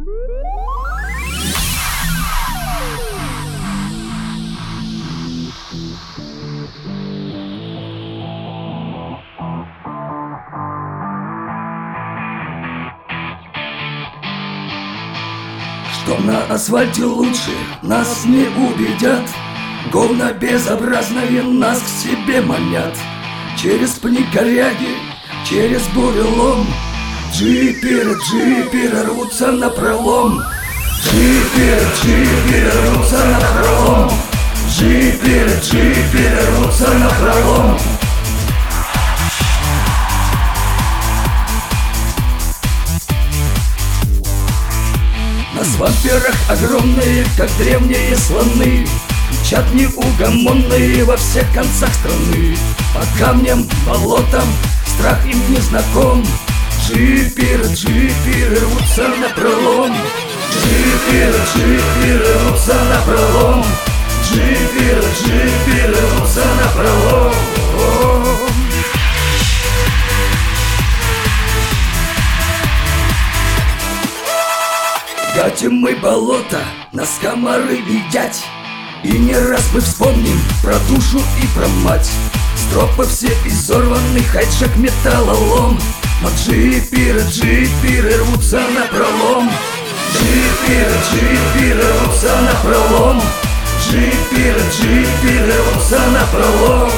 Что на асфальте лучше, нас не убедят. Говна безобразные нас к себе манят. Через пни коряги, через бурелом джиперы рвутся напролом. Джиперы рвутся напролом. Джиперы рвутся напролом. На свамперах огромные, как древние слоны, мчат неугомонные во всех концах страны. По камням, болотам страх им не знаком. Джиперы рвутся напролом. Джиперы рвутся напролом. Джиперы рвутся напролом. Гатим мы болото, нас комары едят. И не раз мы вспомним про душу и про мать. Стропы все изорваны, хайчак металлолом. Но джиперы рвутся напролом. Джиперы рвутся напролом. Джиперы рвутся напролом.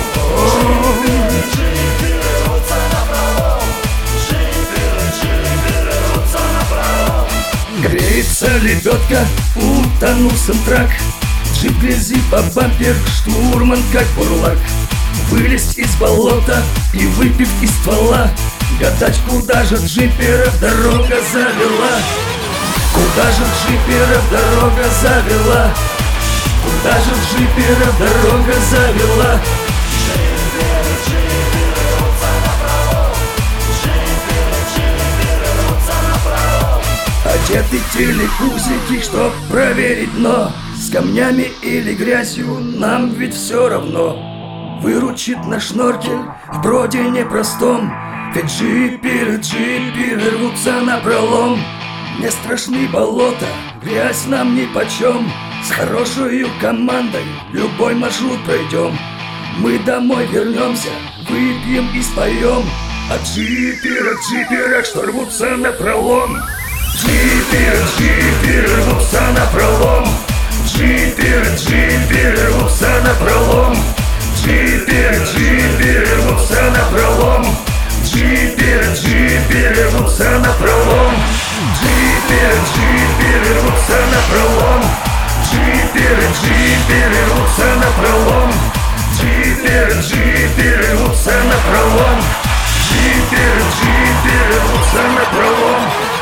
Греется лебедка, утонул сэмтрак. Джип грязи по бампер, штурман как бурлак. Вылезть из болота и выпив из ствола, гадать, куда же джиперов дорога завела. Куда же джиперов дорога завела? Куда же джиперов дорога завела? Одеты телекузики, чтоб проверить дно. С камнями или грязью нам ведь все равно. Выручит наш шноркель в броде непростом. Ведь джиперы рвутся напролом. Не страшны болота, грязь нам нипочем. С хорошей командой любой маршрут пройдем. Мы домой вернемся, выпьем и споем о джиперах, что рвутся напролом. Джиперы рвутся напролом. Джиперы рвутся напролом. Джиперы рвутся напролом. Джиперы рвутся напролом. Джиперы рвутся напролом. Джиперы рвутся напролом. Джиперы рвутся напролом. Джиперы рвутся напролом.